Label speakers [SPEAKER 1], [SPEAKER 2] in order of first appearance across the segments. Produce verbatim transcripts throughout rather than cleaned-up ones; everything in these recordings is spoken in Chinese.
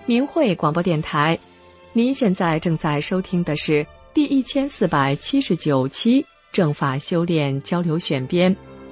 [SPEAKER 1] 明慧广播电台。您现在正在收听的是第一千四百七十九期正法修炼交流选编。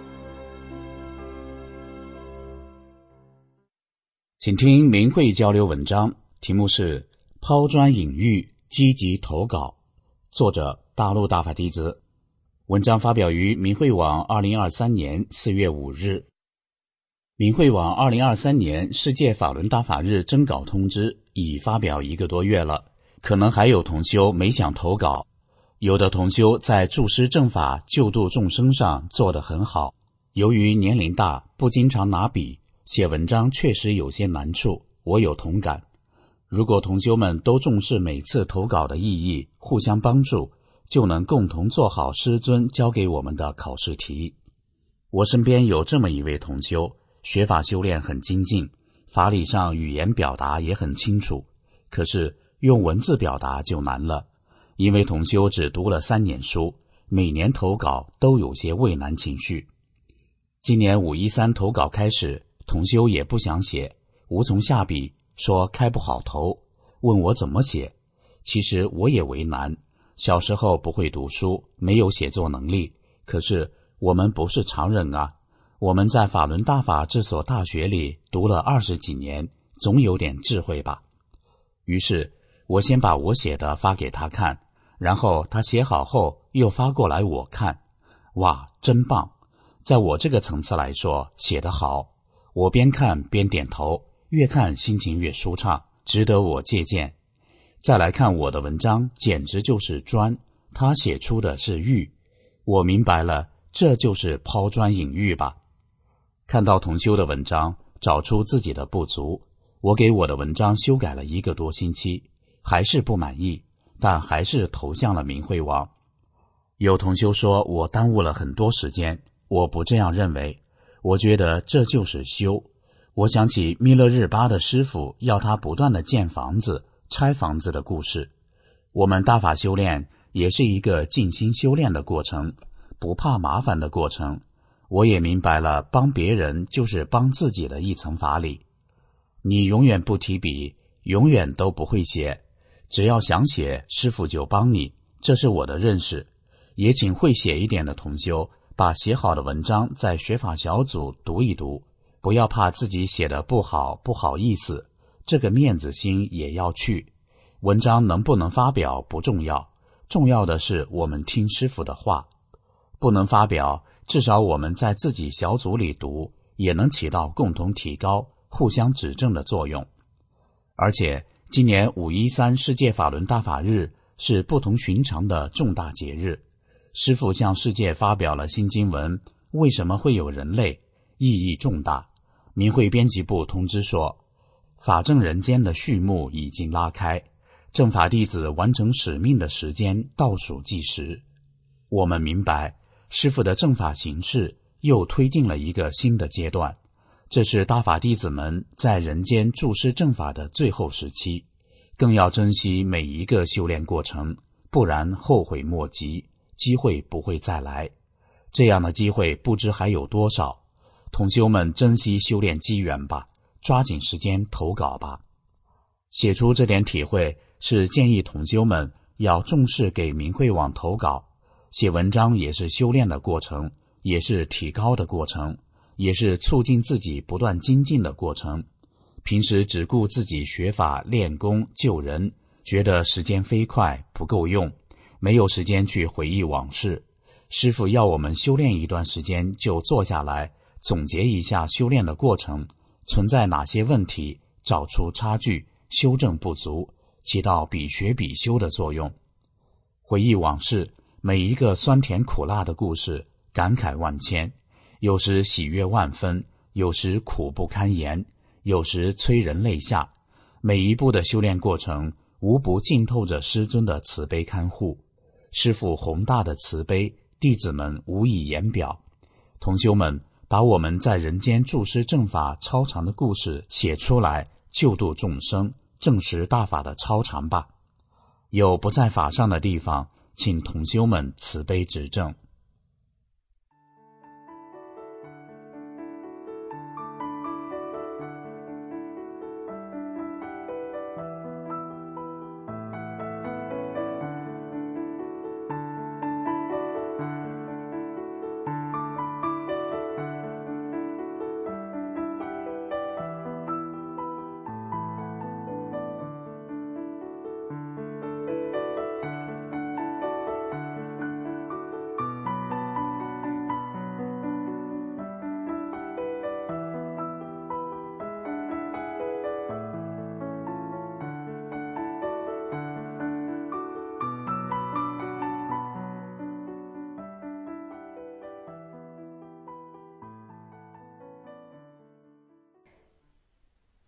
[SPEAKER 2] 请听明慧交流文章，题目是抛砖引玉，积极投稿，作者大陆大法弟子。文章发表于明慧网二零二三年四月五日。明慧网二零二三年世界法轮大法日征稿通知已发表一个多月了，可能还有同修没想投稿。有的同修在助师正法救度众生上做得很好，由于年龄大，不经常拿笔写文章，确实有些难处，我有同感。如果同修们都重视每次投稿的意义，互相帮助，就能共同做好师尊交给我们的考试题。我身边有这么一位同修，学法修炼很精进，法理上语言表达也很清楚，可是用文字表达就难了。因为同修只读了三年书，每年投稿都有些畏难情绪。今年五一三投稿开始，同修也不想写，无从下笔，说开不好头，问我怎么写。其实我也为难，小时候不会读书，没有写作能力，可是我们不是常人啊。我们在法轮大法这所大学里读了二十几年，总有点智慧吧。于是我先把我写的发给他看，然后他写好后又发过来我看。哇，真棒！在我这个层次来说，写得好。我边看边点头，越看心情越舒畅，值得我借鉴。再来看我的文章，简直就是砖，他写出的是玉。我明白了，这就是抛砖引玉吧。看到同修的文章，找出自己的不足，我给我的文章修改了一个多星期，还是不满意，但还是投向了明慧网。有同修说我耽误了很多时间，我不这样认为，我觉得这就是修。我想起弥勒日巴的师父要他不断地建房子、拆房子的故事。我们大法修炼也是一个静心修炼的过程，不怕麻烦的过程。我也明白了，帮别人就是帮自己的一层法理。你永远不提笔，永远都不会写，只要想写，师父就帮你，这是我的认识。也请会写一点的同修把写好的文章在学法小组读一读，不要怕自己写的不好不好意思，这个面子心也要去。文章能不能发表不重要，重要的是我们听师父的话。不能发表，至少我们在自己小组里读，也能起到共同提高、互相指正的作用。而且今年五一三世界法轮大法日是不同寻常的重大节日，师父向世界发表了新经文，为什么会有人类，意义重大。明慧编辑部通知说，法正人间的序幕已经拉开，正法弟子完成使命的时间倒数计时。我们明白师父的正法行事又推进了一个新的阶段，这是大法弟子们在人间助师正法的最后时期，更要珍惜每一个修炼过程，不然后悔莫及，机会不会再来。这样的机会不知还有多少，同修们珍惜修炼机缘吧，抓紧时间投稿吧。写出这点体会，是建议同修们要重视给明慧网投稿。写文章也是修炼的过程，也是提高的过程，也是促进自己不断精进的过程。平时只顾自己学法练功救人，觉得时间飞快不够用，没有时间去回忆往事。师父要我们修炼一段时间，就坐下来总结一下修炼的过程，存在哪些问题，找出差距，修正不足，起到比学比修的作用。回忆往事，每一个酸甜苦辣的故事，感慨万千，有时喜悦万分，有时苦不堪言，有时催人泪下。每一步的修炼过程，无不浸透着师尊的慈悲看护。师父宏大的慈悲，弟子们无以言表。同修们把我们在人间助师正法超常的故事写出来，救度众生，证实大法的超常吧。有不在法上的地方，请同修们慈悲指正。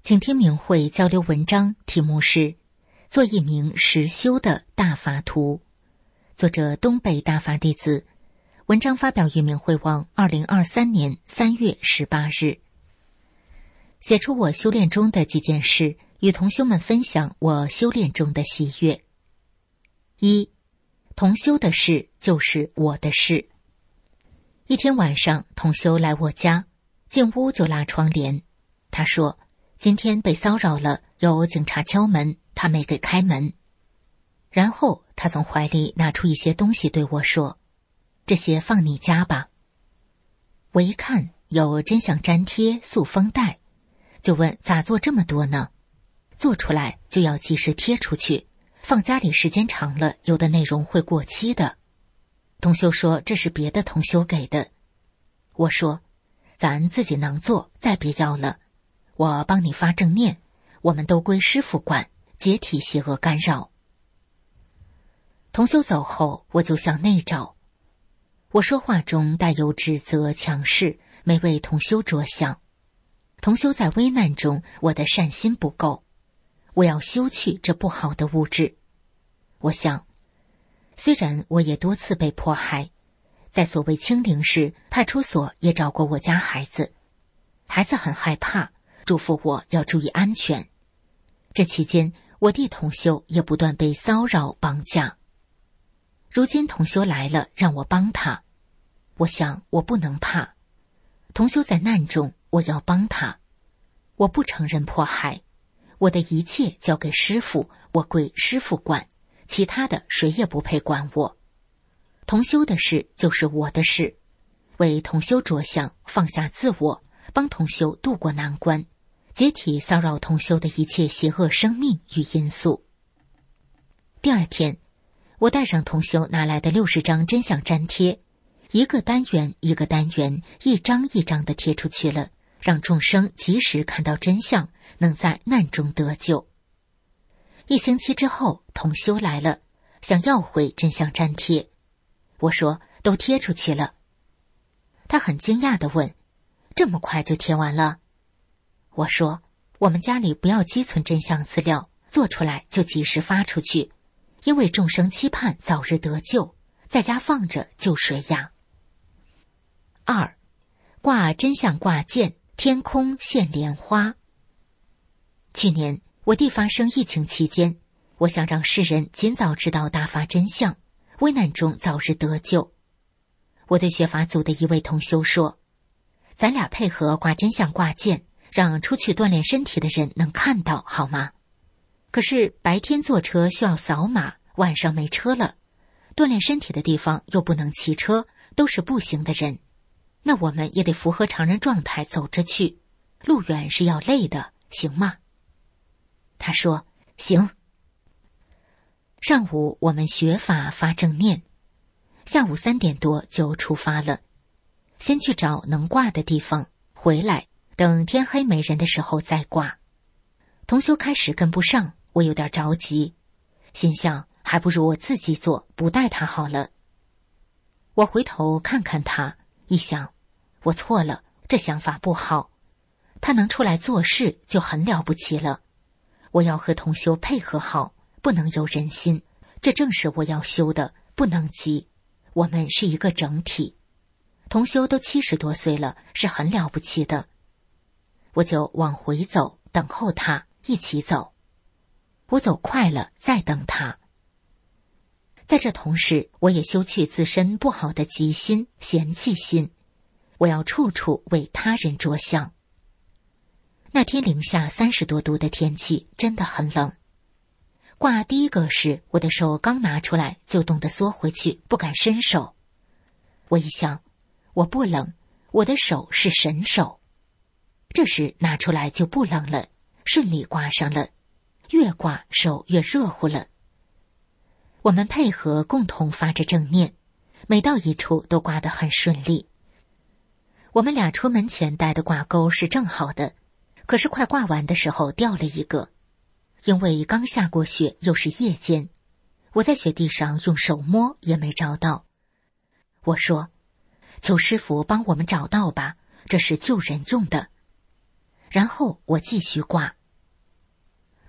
[SPEAKER 3] 请听明慧交流文章，题目是做一名实修的大法徒，作者东北大法弟子。文章发表于明慧网二零二三年三月十八日。写出我修炼中的几件事，与同修们分享我修炼中的喜悦。一，同修的事就是我的事。一天晚上，同修来我家，进屋就拉窗帘。他说今天被骚扰了，有警察敲门，他没给开门。然后他从怀里拿出一些东西对我说，这些放你家吧。我一看有真相粘贴、塑封袋，就问咋做这么多呢？做出来就要及时贴出去，放家里时间长了，有的内容会过期的。同修说这是别的同修给的。我说咱自己能做，再别要了。我帮你发正念，我们都归师父管，解体邪恶干扰。同修走后，我就向内找。我说话中带有指责、强势，没为同修着想。同修在危难中，我的善心不够，我要修去这不好的物质。我想，虽然我也多次被迫害，在所谓清零时，派出所也找过我家孩子，孩子很害怕，嘱咐我要注意安全。这期间，我弟同修也不断被骚扰绑架。如今同修来了，让我帮他，我想我不能怕。同修在难中，我要帮他。我不承认迫害，我的一切交给师父，我归师父管，其他的谁也不配管我。同修的事就是我的事，为同修着想，放下自我，帮同修渡过难关，解体骚扰同修的一切邪恶生命与因素。第二天，我带上同修拿来的六十张真相粘贴，一个单元一个单元，一张一张的贴出去了，让众生及时看到真相，能在难中得救。一星期之后，同修来了，想要回真相粘贴。我说都贴出去了。他很惊讶地问，这么快就贴完了？我说我们家里不要积存真相资料，做出来就及时发出去，因为众生期盼早日得救，在家放着就谁呀。二，挂真相挂件，天空现莲花。去年我地发生疫情期间，我想让世人尽早知道大法真相，危难中早日得救。我对学法组的一位同修说，咱俩配合挂真相挂件，让出去锻炼身体的人能看到好吗？可是白天坐车需要扫码，晚上没车了，锻炼身体的地方又不能骑车，都是步行的人，那我们也得符合常人状态走着去，路远是要累的，行吗？他说行。上午我们学法发正念，下午三点多就出发了，先去找能挂的地方，回来等天黑没人的时候再挂。同修开始跟不上，我有点着急，心想还不如我自己做，不带他好了。我回头看看他，一想我错了，这想法不好，他能出来做事就很了不起了，我要和同修配合好，不能有人心，这正是我要修的，不能急，我们是一个整体。同修都七十多岁了，是很了不起的。我就往回走，等候他一起走。我走快了，再等他。在这同时，我也修去自身不好的急心、嫌弃心，我要处处为他人着想。那天零下三十多度的天气真的很冷。挂第一个时，我的手刚拿出来就冻得缩回去，不敢伸手。我一想，我不冷，我的手是神手。这时拿出来就不冷了，顺利挂上了，越挂手越热乎了。我们配合共同发着正念，每到一处都挂得很顺利。我们俩出门前带的挂钩是正好的，可是快挂完的时候掉了一个。因为刚下过雪，又是夜间，我在雪地上用手摸也没找到。我说求师父帮我们找到吧，这是救人用的。然后我继续挂，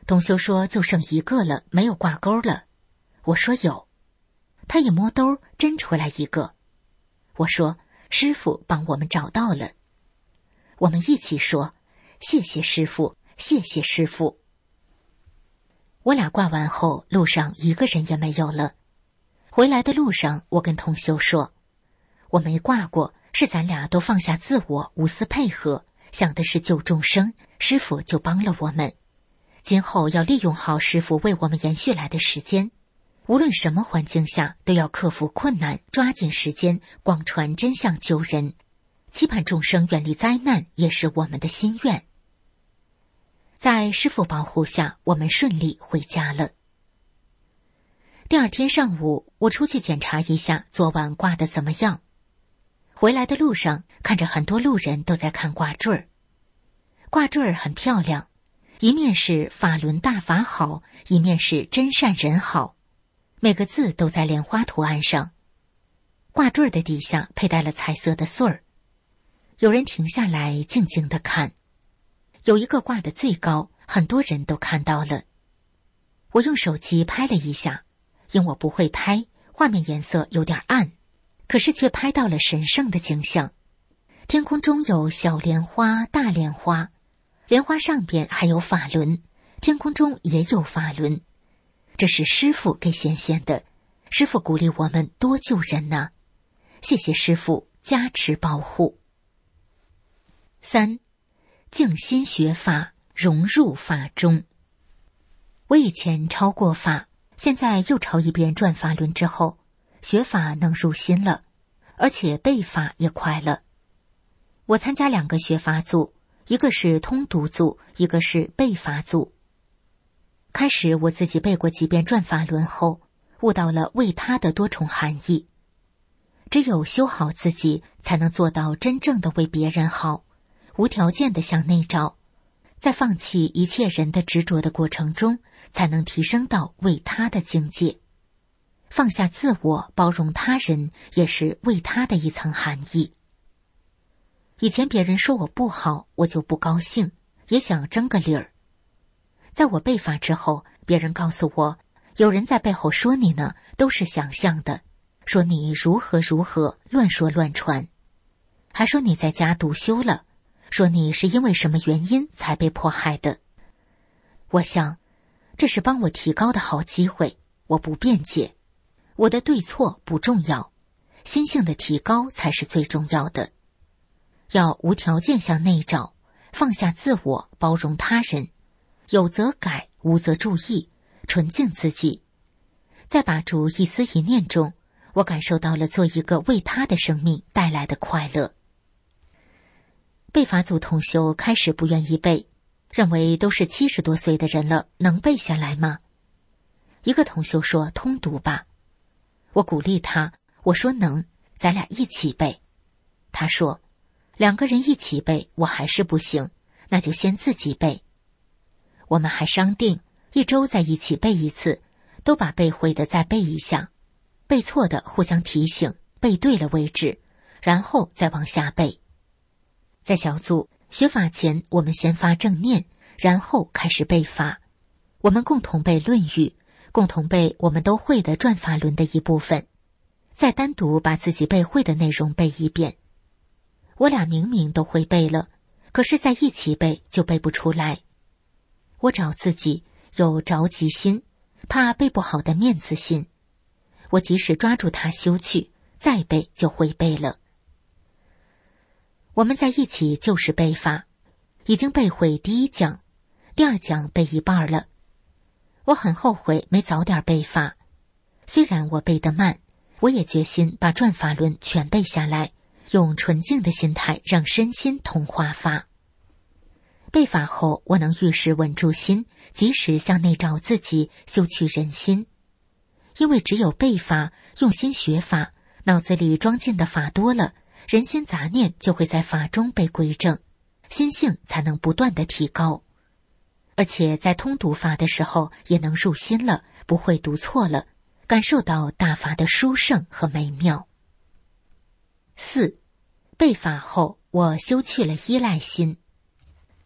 [SPEAKER 3] 同修说就剩一个了，没有挂钩了。我说有。他一摸兜，真出来一个。我说师父帮我们找到了。我们一起说谢谢师父，谢谢师父。我俩挂完后，路上一个人也没有了。回来的路上，我跟同修说，我没挂过，是咱俩都放下自我，无私配合，想的是救众生，师父就帮了我们。今后要利用好师父为我们延续来的时间，无论什么环境下都要克服困难，抓紧时间广传真相救人，期盼众生远离灾难也是我们的心愿。在师父保护下，我们顺利回家了。第二天上午，我出去检查一下昨晚挂得怎么样。回来的路上，看着很多路人都在看挂坠儿。挂坠儿很漂亮，一面是法轮大法好，一面是真善人好，每个字都在莲花图案上。挂坠儿的底下佩戴了彩色的穗儿。有人停下来静静地看，有一个挂得最高，很多人都看到了。我用手机拍了一下，因我不会拍，画面颜色有点暗，可是却拍到了神圣的景象。天空中有小莲花、大莲花，莲花上边还有法轮，天空中也有法轮。这是师父给显现的，师父鼓励我们多救人呢。谢谢师父加持保护。三，静心学法，融入法中。我以前抄过法，现在又抄一遍转法轮之后，学法能入心了，而且背法也快了。我参加两个学法组，一个是通读组，一个是背法组。开始我自己背过几遍转法轮后，悟到了为他的多重含义。只有修好自己，才能做到真正的为别人好，无条件的向内照，在放弃一切人的执着的过程中，才能提升到为他的境界。放下自我，包容他人，也是为他的一层含义。以前别人说我不好，我就不高兴，也想争个理儿。在我背法之后，别人告诉我，有人在背后说你呢，都是想象的，说你如何如何，乱说乱传，还说你在家独修了，说你是因为什么原因才被迫害的。我想，这是帮我提高的好机会，我不辩解，我的对错不重要，心性的提高才是最重要的。要无条件向内照，放下自我，包容他人，有则改，无则注意，纯净自己。在把住一丝一念中，我感受到了做一个为他的生命带来的快乐。背法组同修开始不愿意背，认为都是七十多岁的人了，能背下来吗？一个同修说通读吧。我鼓励他，我说能，咱俩一起背。他说两个人一起背我还是不行，那就先自己背。我们还商定一周在一起背一次，都把背会的再背一下，背错的互相提醒，背对了为止，然后再往下背。在小组学法前，我们先发正念，然后开始背法。我们共同背《论语》，共同背我们都会的转法轮的一部分，再单独把自己背会的内容背一遍。我俩明明都会背了，可是在一起背就背不出来。我找自己有着急心，怕背不好的面子心，我即使抓住它修去，再背就会背了。我们在一起就是背法，已经背会第一讲，第二讲背一半了。我很后悔没早点背法，虽然我背得慢，我也决心把转法轮全背下来，用纯净的心态让身心同化法。背法后，我能遇事稳住心，及时向内照自己，修去人心。因为只有背法，用心学法，脑子里装进的法多了，人心杂念就会在法中被归正，心性才能不断的提高。而且在通读法的时候也能入心了，不会读错了，感受到大法的殊胜和美妙。四，背法后我修去了依赖心。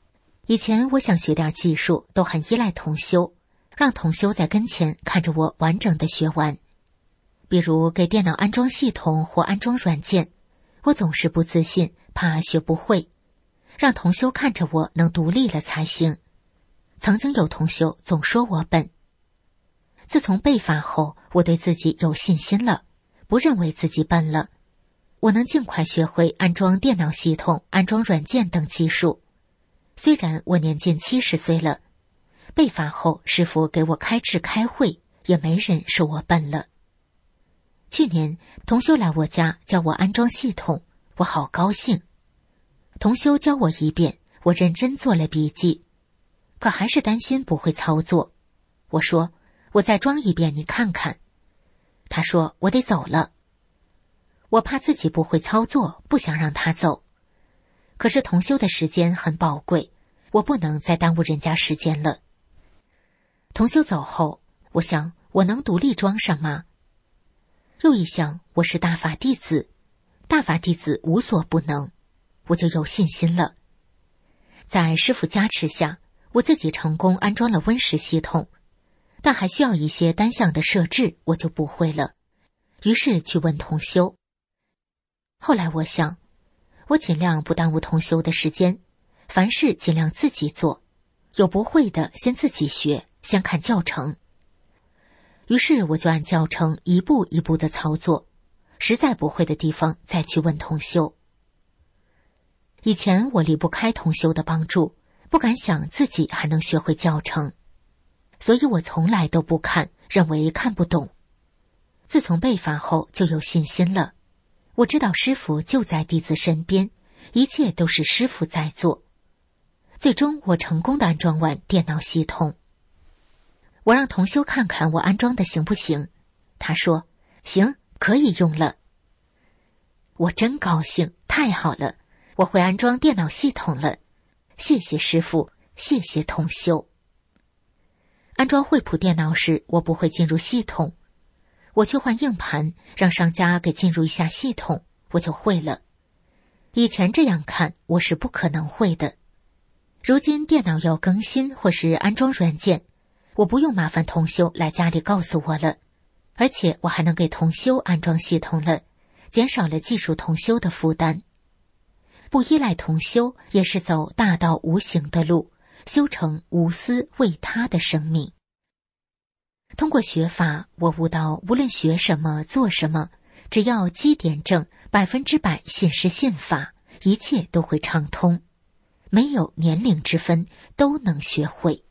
[SPEAKER 3] 以前我想学点技术，都很依赖同修，让同修在跟前看着我完整的学完。比如给电脑安装系统或安装软件，我总是不自信，怕学不会，让同修看着我能独立了才行。曾经有同修总说我笨。自从被罚后，我对自己有信心了，不认为自己笨了。我能尽快学会安装电脑系统、安装软件等技术。虽然我年近七十岁了，被罚后师父给我开智开会，也没人说我笨了。去年同修来我家教我安装系统，我好高兴。同修教我一遍，我认真做了笔记，可还是担心不会操作。我说我再装一遍你看看。他说我得走了。我怕自己不会操作，不想让他走。可是同修的时间很宝贵，我不能再耽误人家时间了。同修走后，我想我能独立装上吗？又一想，我是大法弟子，大法弟子无所不能，我就有信心了。在师父加持下，我自己成功安装了 Win 十系统，但还需要一些单项的设置，我就不会了。于是去问同修。后来我想，我尽量不耽误同修的时间，凡事尽量自己做，有不会的先自己学，先看教程。于是我就按教程一步一步的操作，实在不会的地方再去问同修。以前我离不开同修的帮助，不敢想自己还能学会教程，所以我从来都不看，认为看不懂。自从被罚后就有信心了，我知道师父就在弟子身边，一切都是师父在做。最终我成功的安装完电脑系统。我让同修看看我安装的行不行，他说行，可以用了。我真高兴，太好了，我会安装电脑系统了，谢谢师父，谢谢同修。安装惠普电脑时，我不会进入系统，我去换硬盘，让商家给进入一下系统，我就会了。以前这样看，我是不可能会的。如今电脑要更新或是安装软件，我不用麻烦同修来家里告诉我了，而且我还能给同修安装系统了，减少了技术同修的负担。不依赖同修，也是走大道无形的路，修成无私为他的生命。通过学法，我悟到无论学什么做什么，只要基点正，百分之百信是信法，一切都会畅通，没有年龄之分，都能学会。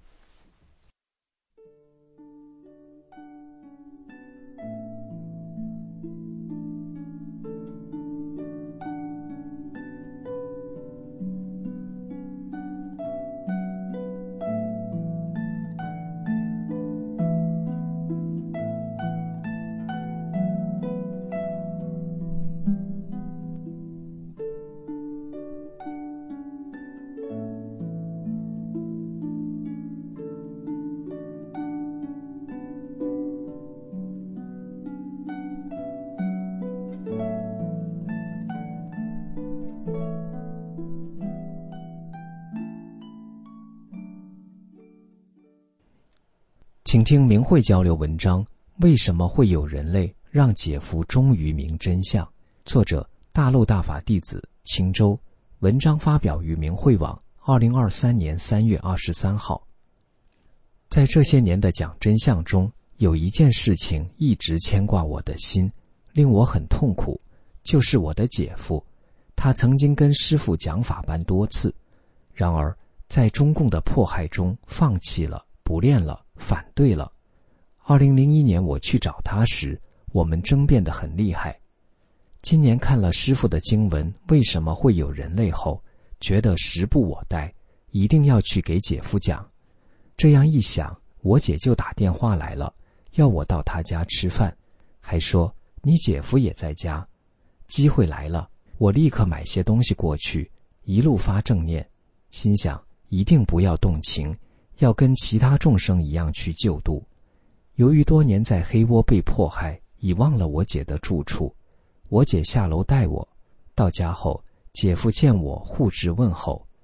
[SPEAKER 4] 请听明慧交流文章：为什么会有人类让姐夫终于明真相？作者：大陆大法弟子，青州。文章发表于明慧网，二零二三年三月二十三号。在这些年的讲真相中，有一件事情一直牵挂我的心，令我很痛苦，就是我的姐夫。他曾经跟师父讲法班多次，然而在中共的迫害中放弃了，不练了，反对了。二零零一年我去找他时，我们争辩得很厉害。今年看了师父的经文为什么会有人类后，觉得时不我待，一定要去给姐夫讲。这样一想，我姐就打电话来了，要我到她家吃饭，还说你姐夫也在家。机会来了，我立刻买些东西过去，一路发正念，心想一定不要动情，要跟其他众生一样去救度。由于多年在黑窝被迫害，已忘了我姐的住处，我姐下楼带我，到家后姐夫见我互致问候，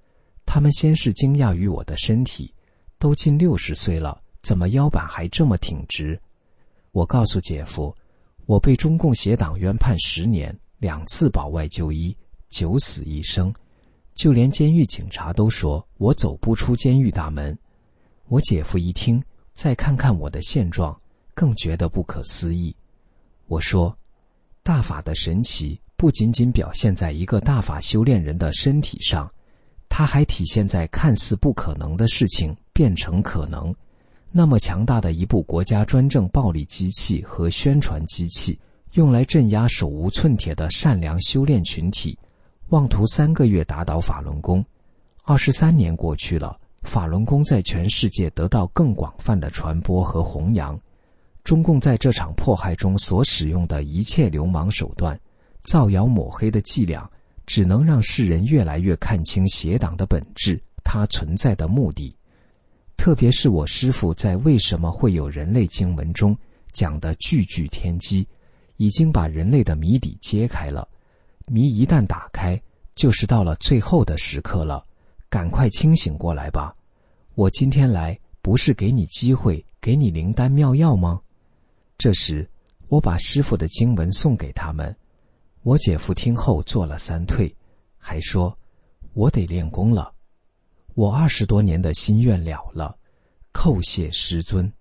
[SPEAKER 4] 他们先是惊讶于我的身体，都近六十岁了，怎么腰板还这么挺直？我告诉姐夫，我被中共协党冤判十年，两次保外就医，九死一生，就连监狱警察都说我走不出监狱大门。我姐夫一听，再看看我的现状，更觉得不可思议。我说，大法的神奇不仅仅表现在一个大法修炼人的身体上，它还体现在看似不可能的事情变成可能。那么强大的一部国家专政暴力机器和宣传机器，用来镇压手无寸铁的善良修炼群体，妄图三个月打倒法轮功。二十三年过去了，法轮功在全世界得到更广泛的传播和弘扬。中共在这场迫害中所使用的一切流氓手段，造谣抹黑的伎俩，只能让世人越来越看清邪党的本质，它存在的目的。特别是我师父在为什么会有人类经文中讲的句句天机，已经把人类的谜底揭开了。谜一旦打开，就是到了最后的时刻了，赶快清醒过来吧。我今天来不是给你机会，给你灵丹妙药吗？这时我把师父的经文送给他们，我姐夫听后做了三退，还说我得练功了，我二十多年的心愿了了，叩谢师尊。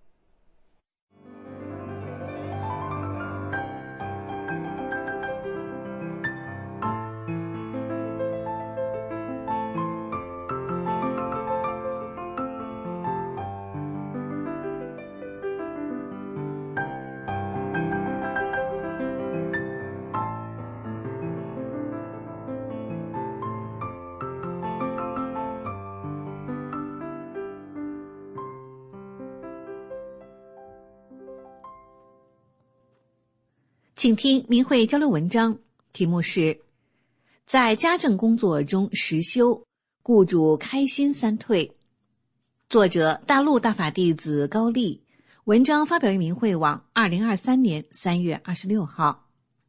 [SPEAKER 5] 请听明慧交流文章，题目是在家政工作中实修，雇主开心三退。作者大陆大法弟子高丽，文章发表于明慧网二零二三年三月二十六号。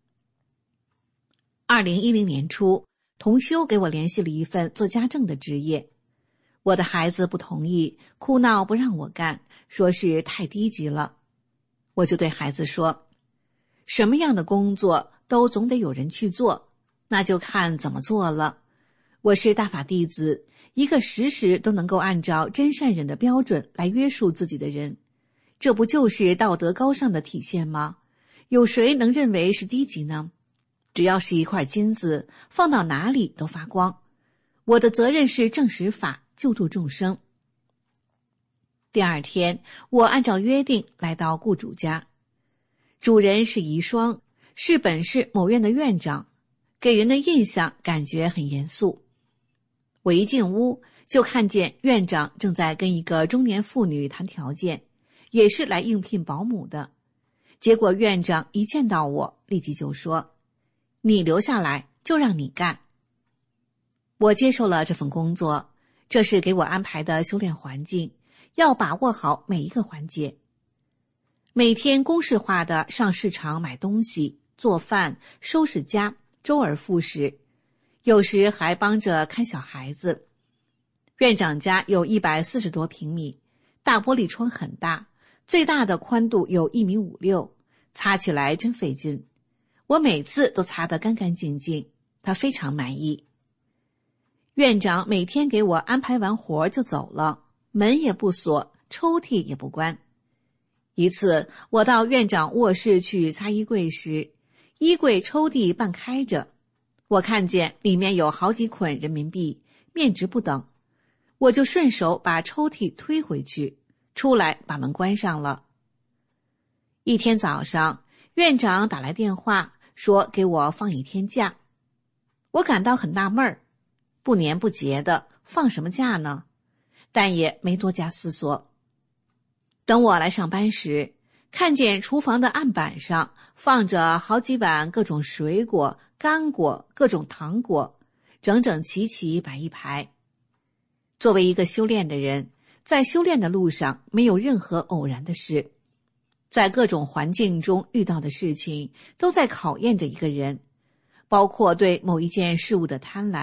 [SPEAKER 5] 二零一零年初，同修给我联系了一份做家政的职业，我的孩子不同意，哭闹不让我干，说是太低级了。我就对孩子说，什么样的工作都总得有人去做，那就看怎么做了。我是大法弟子，一个时时都能够按照真善忍的标准来约束自己的人，这不就是道德高尚的体现吗？有谁能认为是低级呢？只要是一块金子，放到哪里都发光。我的责任是正实法，救度众生。第二天，我按照约定来到雇主家。主人是遗孀，是本市某院的院长，给人的印象感觉很严肃。我一进屋就看见院长正在跟一个中年妇女谈条件，也是来应聘保姆的。结果院长一见到我，立即就说，你留下来，就让你干。我接受了这份工作，这是给我安排的修炼环境，要把握好每一个环节。每天公式化的上市场买东西、做饭、收拾家，周而复始，有时还帮着看小孩子。院长家有一百四十多平米，大玻璃窗很大，最大的宽度有一米五六，擦起来真费劲。我每次都擦得干干净净，他非常满意。院长每天给我安排完活就走了，门也不锁，抽屉也不关。一次，我到院长卧室去擦衣柜时，衣柜抽屉半开着，我看见里面有好几捆人民币，面值不等，我就顺手把抽屉推回去，出来把门关上了。一天早上，院长打来电话，说给我放一天假。我感到很纳闷儿，不年不节的，放什么假呢？但也没多加思索。等我来上班时，看见厨房的案板上放着好几碗各种水果、干果、各种糖果，整整齐齐摆一排。作为一个修炼的人，在修炼的路上没有任何偶然的事，在各种环境中遇到的事情都在考验着一个人，包括对某一件事物的贪婪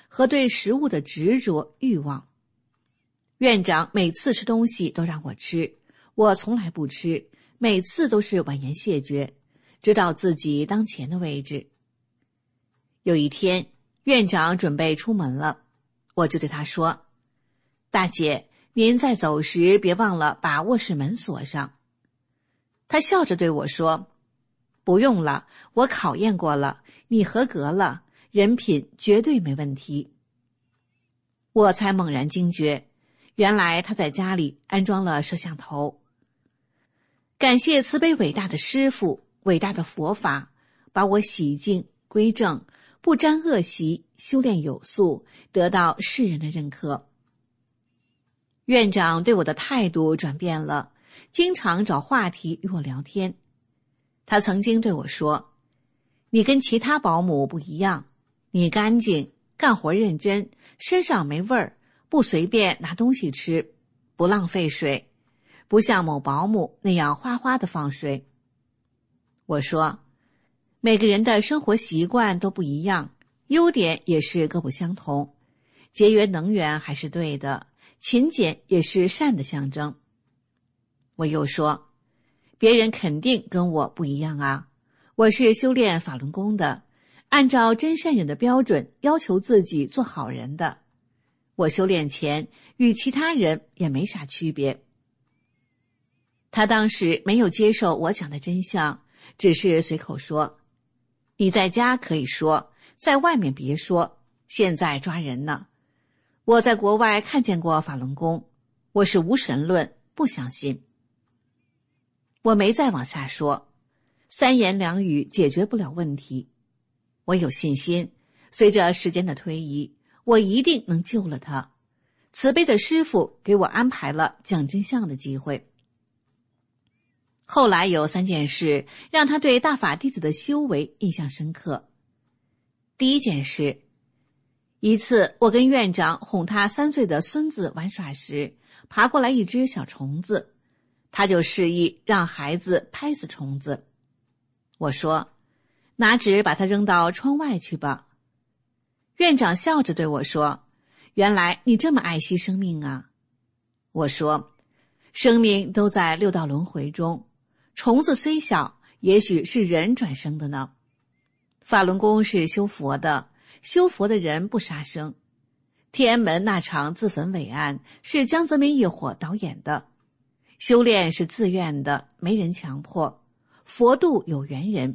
[SPEAKER 5] 和对食物的执着欲望。院长每次吃东西都让我吃，我从来不吃，每次都是婉言谢绝，知道自己当前的位置。有一天，院长准备出门了，我就对他说：大姐，您在走时别忘了把卧室门锁上。他笑着对我说：不用了，我考验过了，你合格了，人品绝对没问题。我才猛然惊觉，原来他在家里安装了摄像头。感谢慈悲伟大的师父，伟大的佛法，把我洗净归正，不沾恶习，修炼有素，得到世人的认可。院长对我的态度转变了，经常找话题与我聊天。他曾经对我说：你跟其他保姆不一样，你干净，干活认真，身上没味儿，不随便拿东西吃，不浪费水，不像某保姆那样哗哗的放水。我说：每个人的生活习惯都不一样，优点也是各不相同，节约能源还是对的，勤俭也是善的象征。我又说：别人肯定跟我不一样啊，我是修炼法轮功的，按照真善忍的标准要求自己做好人的，我修炼前与其他人也没啥区别。他当时没有接受我讲的真相，只是随口说：你在家可以说，在外面别说，现在抓人呢。我在国外看见过法轮功，我是无神论，不相信。我没再往下说，三言两语解决不了问题。我有信心，随着时间的推移，我一定能救了他。慈悲的师父给我安排了讲真相的机会。后来有三件事让他对大法弟子的修为印象深刻。第一件事，一次我跟院长哄他三岁的孙子玩耍时，爬过来一只小虫子，他就示意让孩子拍死虫子。我说：拿纸把它扔到窗外去吧。院长笑着对我说：原来你这么爱惜生命啊。我说：生命都在六道轮回中，虫子虽小，也许是人转生的呢。法轮功是修佛的，修佛的人不杀生。天安门那场自焚伟案是江泽民一伙导演的。修炼是自愿的，没人强迫，佛度有缘人。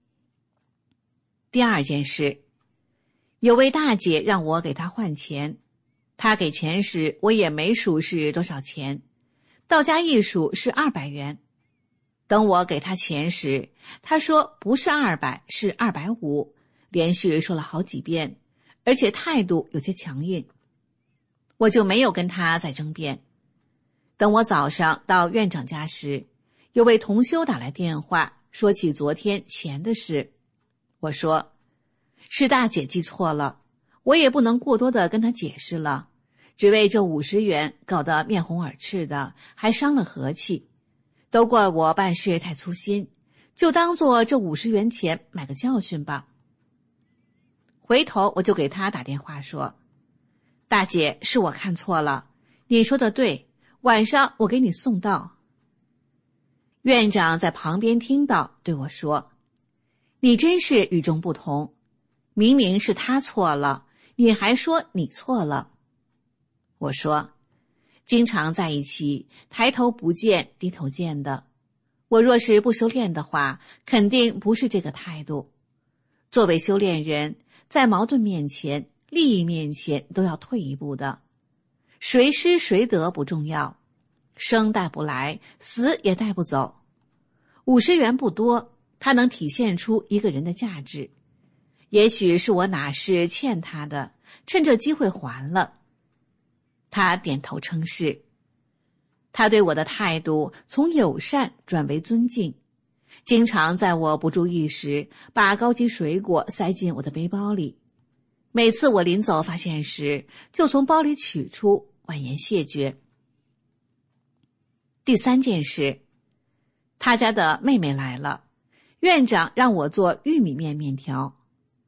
[SPEAKER 5] 第二件事，有位大姐让我给她换钱，她给钱时我也没数是多少钱，到家一数是二百元。等我给她钱时，她说不是二百，是二百五，连续说了好几遍，而且态度有些强硬。我就没有跟她再争辩。等我早上到院长家时，有位同修打来电话，说起昨天钱的事。我说：是大姐记错了，我也不能过多的跟她解释了，只为这五十元搞得面红耳赤的，还伤了和气，都怪我办事太粗心，就当做这五十元钱买个教训吧。回头我就给她打电话说：大姐，是我看错了，你说的对，晚上我给你送到。院长在旁边听到，对我说：你真是与众不同，明明是他错了，你还说你错了。我说：经常在一起，抬头不见低头见的，我若是不修炼的话，肯定不是这个态度。作为修炼人，在矛盾面前，利益面前都要退一步的。谁失谁得不重要，生带不来，死也带不走。五十元不多，它能体现出一个人的价值。也许是我哪是欠他的，趁这机会还了。他点头称是。他对我的态度从友善转为尊敬，经常在我不注意时把高级水果塞进我的背包里。每次我临走发现时，就从包里取出，婉言谢绝。第三件事，他家的妹妹来了，院长让我做玉米面面条。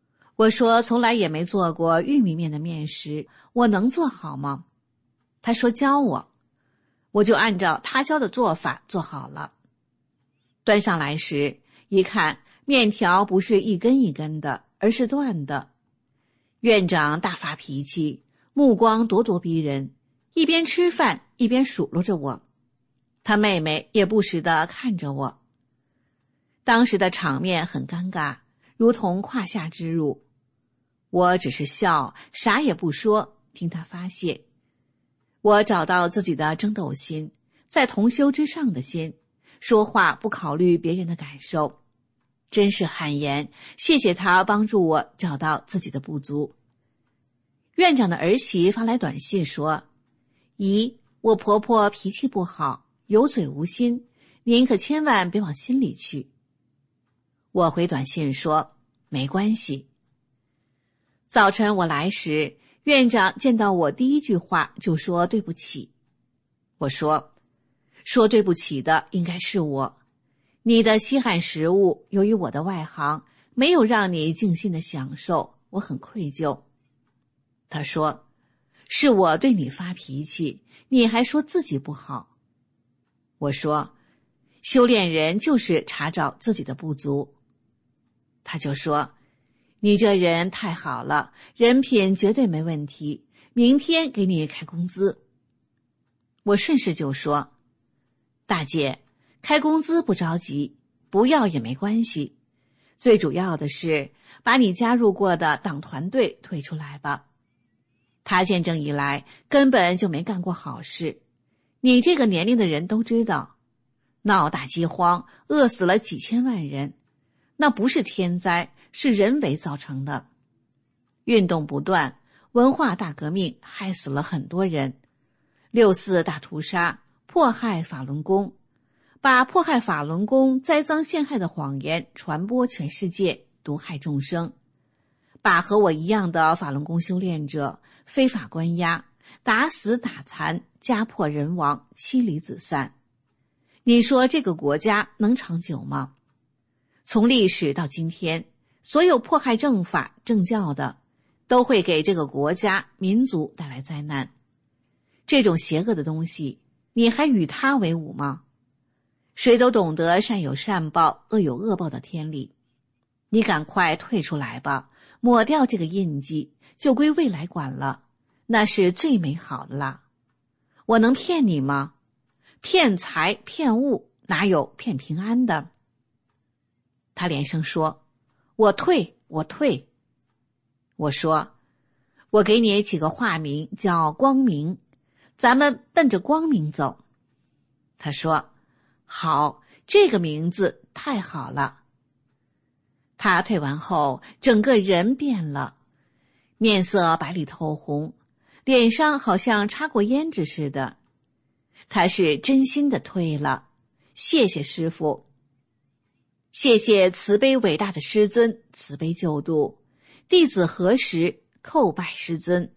[SPEAKER 5] 我说从来也没做过玉米面的面食，我能做好吗？他说教我，我就按照他教的做法做好了。端上来时，一看面条不是一根一根的，而是断的。院长大发脾气，目光咄咄逼人，一边吃饭一边数落着我。他妹妹也不时地看着我。当时的场面很尴尬，如同胯下之辱。我只是笑，啥也不说，听他发泄。我找到自己的争斗心，在同修之上的心，说话不考虑别人的感受。真是汗颜，谢谢他帮助我找到自己的不足。院长的儿媳发来短信说：姨，我婆婆脾气不好，有嘴无心，您可千万别往心里去。我回短信说没关系。早晨我来时，院长见到我第一句话就说对不起。我说说对不起的应该是我，你的稀罕食物由于我的外行没有让你尽心的享受，我很愧疚。他说是我对你发脾气，你还说自己不好。我说修炼人就是查找自己的不足。他就说你这人太好了，人品绝对没问题，明天给你开工资。我顺势就说大姐，开工资不着急，不要也没关系，最主要的是把你加入过的党团队退出来吧。他见证以来根本就没干过好事，你这个年龄的人都知道，闹大饥荒饿死了几千万人，那不是天灾，是人为造成的。运动不断，文化大革命害死了很多人，六四大屠杀迫害法轮功，把迫害法轮功栽赃陷害的谎言传播全世界，毒害众生，把和我一样的法轮功修炼者非法关押，打死打残，家破人亡，妻离子散。你说这个国家能长久吗？从历史到今天，所有迫害正法正教的都会给这个国家民族带来灾难。这种邪恶的东西，你还与他为伍吗？谁都懂得善有善报，恶有恶报的天理。你赶快退出来吧，抹掉这个印记，就归未来管了，那是最美好的啦。我能骗你吗？骗财骗物，哪有骗平安的？他连声说我退我退。我说我给你起个化名叫光明，咱们奔着光明走。他说好，这个名字太好了。他退完后整个人变了，面色白里透红，脸上好像插过胭脂似的。他是真心的退了，谢谢师父，谢谢慈悲伟大的师尊慈悲救度，弟子何时叩拜师尊。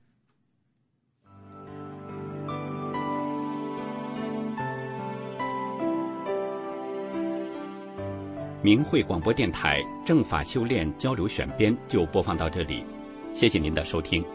[SPEAKER 6] 明慧广播电台正法修炼交流选编就播放到这里，谢谢您的收听。